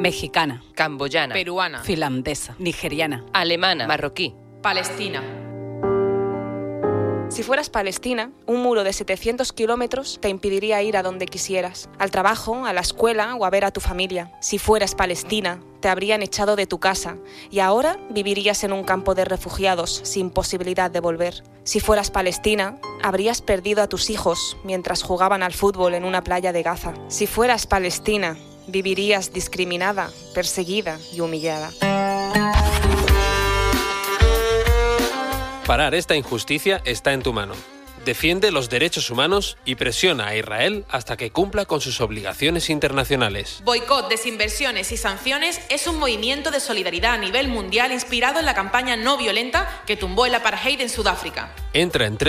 mexicana, camboyana, peruana, finlandesa, nigeriana, alemana, marroquí, palestina. Si fueras palestina, un muro de 700 kilómetros te impediría ir a donde quisieras, al trabajo, a la escuela o a ver a tu familia. Si fueras palestina, te habrían echado de tu casa y ahora vivirías en un campo de refugiados sin posibilidad de volver. Si fueras palestina, habrías perdido a tus hijos mientras jugaban al fútbol en una playa de Gaza. Si fueras palestina, vivirías discriminada, perseguida y humillada. Parar esta injusticia está en tu mano. Defiende los derechos humanos y presiona a Israel hasta que cumpla con sus obligaciones internacionales. Boicot, desinversiones y sanciones es un movimiento de solidaridad a nivel mundial inspirado en la campaña no violenta que tumbó el apartheid en Sudáfrica. Entra en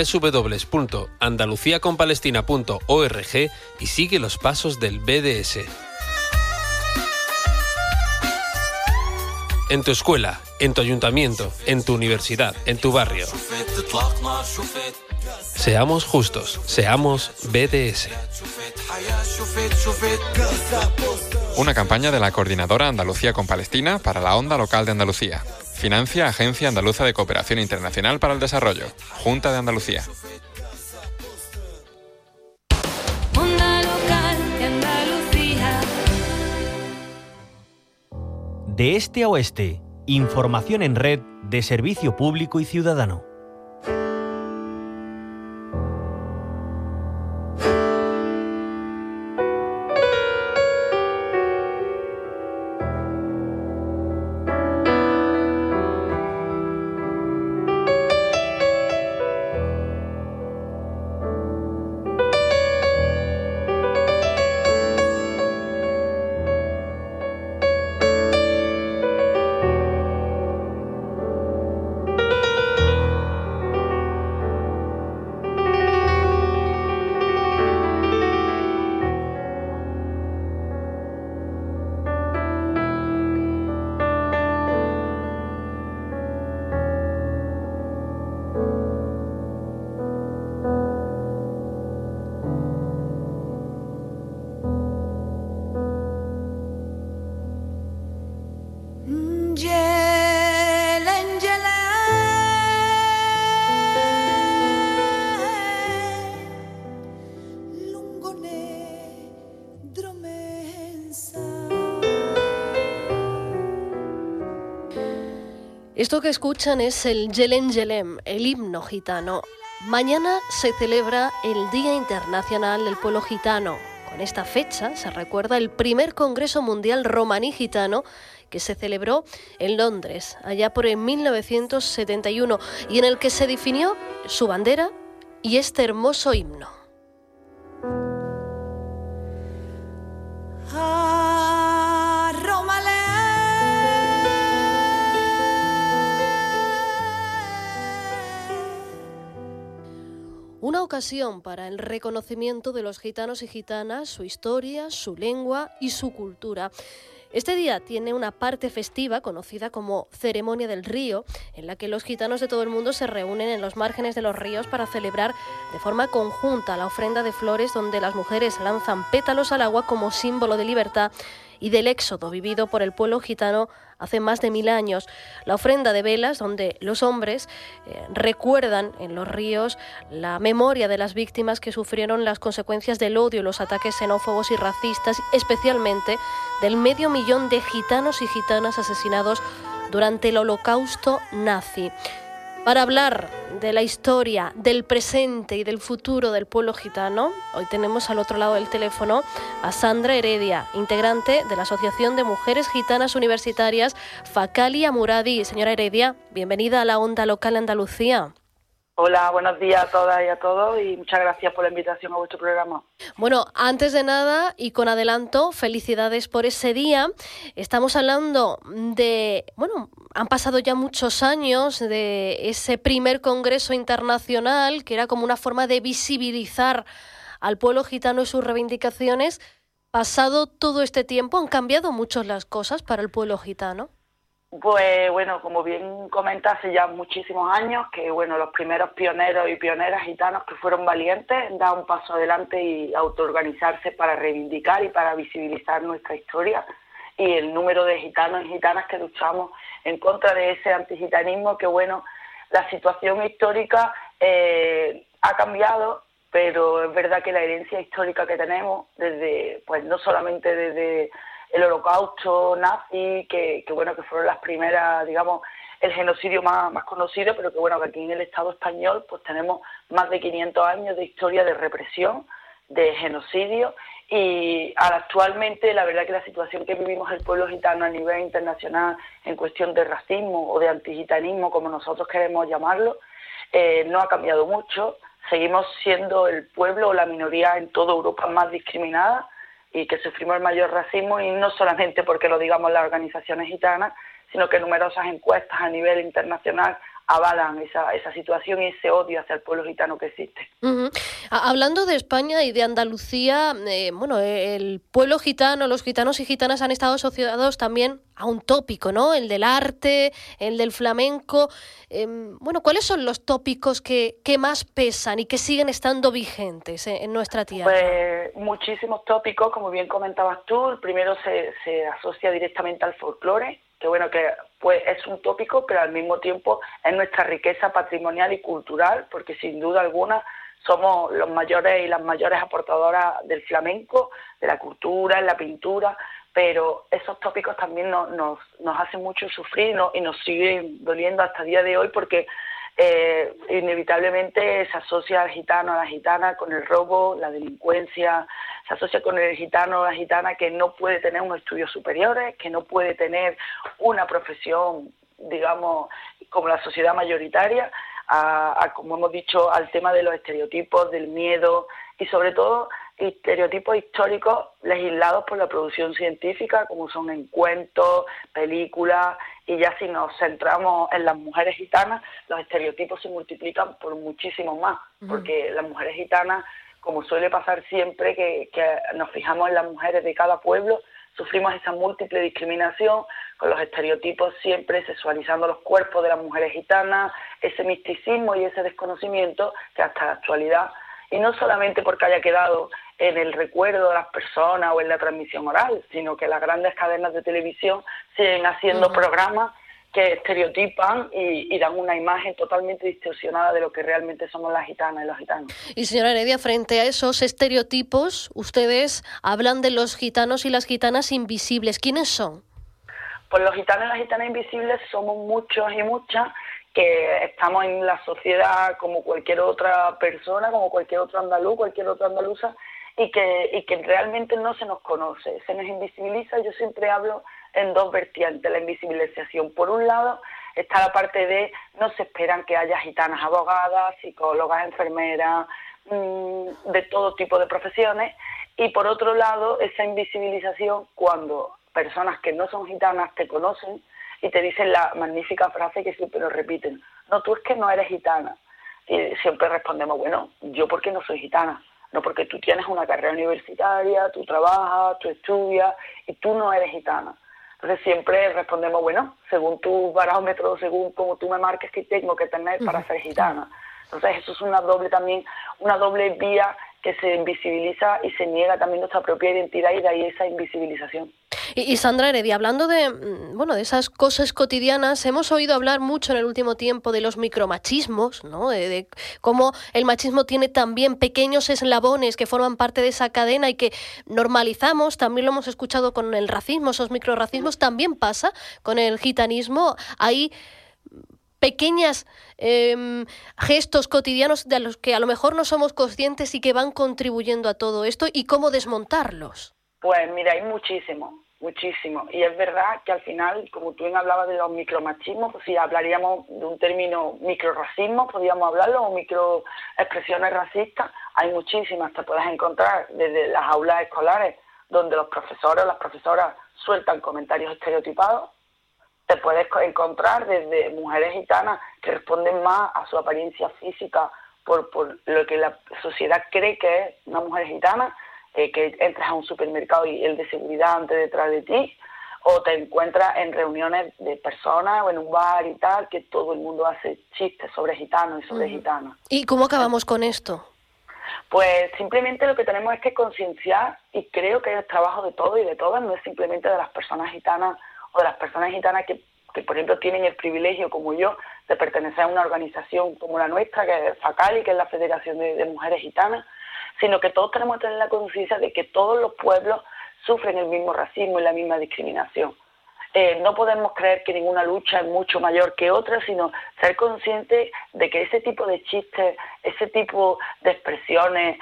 www.andaluciaconpalestina.org y sigue los pasos del BDS. En tu escuela, en tu ayuntamiento, en tu universidad, en tu barrio. Seamos justos, seamos BDS. Una campaña de la Coordinadora Andalucía con Palestina para la Onda Local de Andalucía. Financia Agencia Andaluza de Cooperación Internacional para el Desarrollo. Junta de Andalucía. Onda Local de Andalucía. De este a oeste, información en red de servicio público y ciudadano. Esto que escuchan es el Yelen Yelem, el himno gitano. Mañana se celebra el Día Internacional del Pueblo Gitano. Con esta fecha se recuerda el primer Congreso Mundial Romaní Gitano que se celebró en Londres, allá por el 1971, y en el que se definió su bandera y este hermoso himno. Una ocasión para el reconocimiento de los gitanos y gitanas, su historia, su lengua y su cultura. Este día tiene una parte festiva conocida como Ceremonia del Río, en la que los gitanos de todo el mundo se reúnen en los márgenes de los ríos para celebrar de forma conjunta la ofrenda de flores, donde las mujeres lanzan pétalos al agua como símbolo de libertad y del éxodo vivido por el pueblo gitano hace más de 1000 años. La ofrenda de velas, donde los hombres recuerdan en los ríos la memoria de las víctimas que sufrieron las consecuencias del odio y los ataques xenófobos y racistas, especialmente del 500.000 de gitanos y gitanas asesinados durante el Holocausto nazi. Para hablar de la historia, del presente y del futuro del pueblo gitano, hoy tenemos al otro lado del teléfono a Sandra Heredia, integrante de la Asociación de Mujeres Gitanas Universitarias Fakali Amuradi. Señora Heredia, bienvenida a la Onda Local Andalucía. Hola, buenos días a todas y a todos y muchas gracias por la invitación a vuestro programa. Bueno, antes de nada y con adelanto, felicidades por ese día. Estamos hablando de, han pasado ya muchos años de ese primer Congreso Internacional, que era como una forma de visibilizar al pueblo gitano y sus reivindicaciones. Pasado todo este tiempo, ¿han cambiado mucho las cosas para el pueblo gitano? Pues bueno, como bien comenta, hace ya muchísimos años que los primeros pioneros y pioneras gitanos que fueron valientes en dar un paso adelante y autoorganizarse para reivindicar y para visibilizar nuestra historia y el número de gitanos y gitanas que luchamos en contra de ese antigitanismo, que bueno, la situación histórica ha cambiado, pero es verdad que la herencia histórica que tenemos, desde, pues no solamente desde el holocausto nazi, que bueno, que fueron las primeras, digamos, el genocidio más conocido, pero que bueno, que aquí en el Estado español pues tenemos más de 500 años de historia de represión, de genocidio, y actualmente la verdad que la situación que vivimos el pueblo gitano a nivel internacional en cuestión de racismo o de antigitanismo, como nosotros queremos llamarlo, no ha cambiado mucho. Seguimos siendo el pueblo o la minoría en toda Europa más discriminada y que sufrimos el mayor racismo, y no solamente porque lo digamos las organizaciones gitanas, sino que numerosas encuestas a nivel internacional avalan esa situación y ese odio hacia el pueblo gitano que existe. Uh-huh. Hablando de España y de Andalucía, el pueblo gitano, los gitanos y gitanas han estado asociados también a un tópico, ¿no? El del arte, el del flamenco. ¿Cuáles son los tópicos que más pesan y que siguen estando vigentes en nuestra tierra? Pues muchísimos tópicos, como bien comentabas tú. El primero se asocia directamente al folclore, que bueno, que pues es un tópico, pero al mismo tiempo es nuestra riqueza patrimonial y cultural, porque sin duda alguna somos los mayores y las mayores aportadoras del flamenco, de la cultura, en la pintura, pero esos tópicos también nos hacen mucho sufrir, ¿no? Y nos siguen doliendo hasta el día de hoy, porque inevitablemente se asocia al gitano, a la gitana con el robo, la delincuencia, se asocia con el gitano o la gitana que no puede tener unos estudios superiores, que no puede tener una profesión, digamos, como la sociedad mayoritaria, como hemos dicho, al tema de los estereotipos, del miedo y sobre todo estereotipos históricos legislados por la producción científica, como son en cuentos, películas, y ya si nos centramos en las mujeres gitanas, los estereotipos se multiplican por muchísimo más, porque las mujeres gitanas, como suele pasar siempre que nos fijamos en las mujeres de cada pueblo, sufrimos esa múltiple discriminación, con los estereotipos siempre sexualizando los cuerpos de las mujeres gitanas, ese misticismo y ese desconocimiento que hasta la actualidad, y no solamente porque haya quedado en el recuerdo de las personas o en la transmisión oral, sino que las grandes cadenas de televisión siguen haciendo programas que estereotipan y dan una imagen totalmente distorsionada de lo que realmente somos las gitanas y los gitanos. Y señora Heredia, frente a esos estereotipos, ustedes hablan de los gitanos y las gitanas invisibles. ¿Quiénes son? Pues los gitanos y las gitanas invisibles somos muchos y muchas que estamos en la sociedad como cualquier otra persona, como cualquier otro andaluz, cualquier otra andaluza, y que realmente no se nos conoce, se nos invisibiliza. Yo siempre hablo en dos vertientes, la invisibilización. Por un lado está la parte de no se esperan que haya gitanas abogadas, psicólogas, enfermeras, de todo tipo de profesiones, y por otro lado esa invisibilización cuando personas que no son gitanas te conocen y te dicen la magnífica frase que siempre nos repiten: no, tú es que no eres gitana. Y siempre respondemos, bueno, ¿yo por qué no soy gitana? No, porque tú tienes una carrera universitaria, tú trabajas, tú estudias y tú no eres gitana. Entonces siempre respondemos, bueno, según tu barómetro, según como tú me marques que tengo que tener para ser gitana. Entonces eso es una doble vía que se invisibiliza y se niega también nuestra propia identidad, y de ahí esa invisibilización. Y Sandra Heredia, hablando de esas cosas cotidianas, hemos oído hablar mucho en el último tiempo de los micromachismos, ¿no? De cómo el machismo tiene también pequeños eslabones que forman parte de esa cadena y que normalizamos. También lo hemos escuchado con el racismo, esos microracismos. También pasa con el gitanismo. Hay pequeños gestos cotidianos de los que a lo mejor no somos conscientes y que van contribuyendo a todo esto, y cómo desmontarlos. Pues mira, hay muchísimo. Y es verdad que al final, como tú bien hablabas de los micromachismos, pues si hablaríamos de un término microracismo, podríamos hablarlo, o microexpresiones racistas, hay muchísimas. Te puedes encontrar desde las aulas escolares, donde los profesores o las profesoras sueltan comentarios estereotipados. Te puedes encontrar desde mujeres gitanas que responden más a su apariencia física por lo que la sociedad cree que es una mujer gitana, que entras a un supermercado y el de seguridad ante detrás de ti, o te encuentras en reuniones de personas o en un bar y tal, que todo el mundo hace chistes sobre gitanos y sobre gitanas. ¿Y cómo acabamos con esto? Pues simplemente lo que tenemos es que concienciar, y creo que es el trabajo de todos y de todas, no es simplemente de las personas gitanas o de las personas gitanas que por ejemplo tienen el privilegio, como yo, de pertenecer a una organización como la nuestra, que es FACALI, que es la Federación de Mujeres Gitanas, sino que todos tenemos que tener la conciencia de que todos los pueblos sufren el mismo racismo y la misma discriminación. No podemos creer que ninguna lucha es mucho mayor que otra, sino ser conscientes de que ese tipo de chistes, ese tipo de expresiones,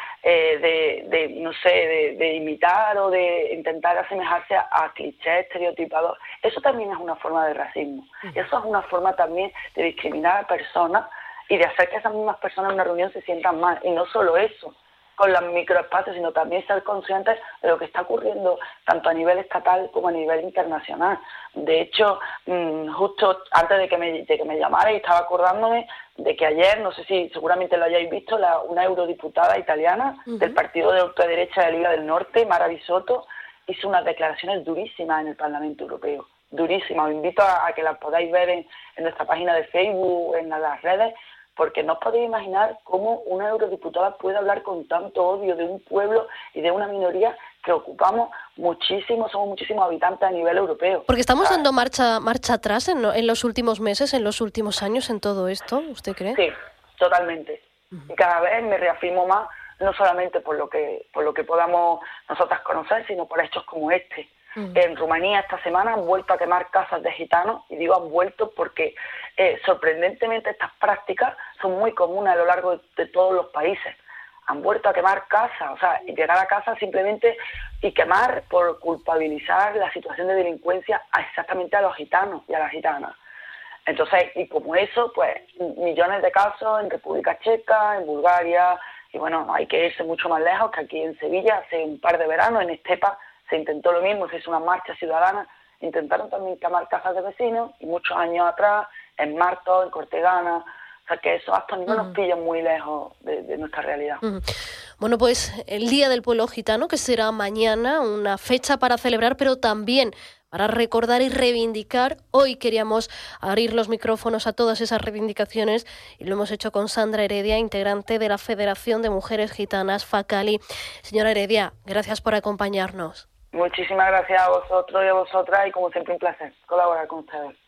de imitar o de intentar asemejarse a clichés estereotipados, eso también es una forma de racismo. Eso es una forma también de discriminar a personas y de hacer que esas mismas personas en una reunión se sientan mal. Y no solo eso, con los microespacios, sino también ser conscientes de lo que está ocurriendo tanto a nivel estatal como a nivel internacional. De hecho, justo antes de que me llamara, y estaba acordándome de que ayer, no sé si seguramente lo hayáis visto, una eurodiputada italiana del partido de ultraderecha de Liga del Norte, Mara Bisotto, hizo unas declaraciones durísimas en el Parlamento Europeo. Durísimas. Os invito a que las podáis ver en nuestra página de Facebook, en las redes, porque no os podéis imaginar cómo una eurodiputada puede hablar con tanto odio de un pueblo y de una minoría que ocupamos muchísimo, somos muchísimos habitantes a nivel europeo. Porque estamos dando marcha atrás en los últimos meses, en los últimos años, en todo esto, ¿usted cree? Sí, totalmente. Y cada vez me reafirmo más, no solamente por lo que podamos nosotras conocer, sino por hechos como este. En Rumanía esta semana han vuelto a quemar casas de gitanos, y digo han vuelto porque sorprendentemente estas prácticas son muy comunes a lo largo de todos los países. Han vuelto a quemar casas, o sea, llegar a casa simplemente y quemar por culpabilizar la situación de delincuencia exactamente a los gitanos y a las gitanas. Entonces, y como eso, pues millones de casos en República Checa, en Bulgaria, y bueno, hay que irse mucho más lejos, que aquí en Sevilla hace un par de veranos, en Estepa, se intentó lo mismo, se hizo una marcha ciudadana, intentaron también quemar casas de vecinos, y muchos años atrás, en Martos, en Cortegana, o sea que esos actos no nos pillan muy lejos de nuestra realidad. Bueno, pues el Día del Pueblo Gitano, que será mañana, una fecha para celebrar, pero también para recordar y reivindicar. Hoy queríamos abrir los micrófonos a todas esas reivindicaciones y lo hemos hecho con Sandra Heredia, integrante de la Federación de Mujeres Gitanas, FACALI. Señora Heredia, gracias por acompañarnos. Muchísimas gracias a vosotros y a vosotras, y como siempre un placer colaborar con ustedes.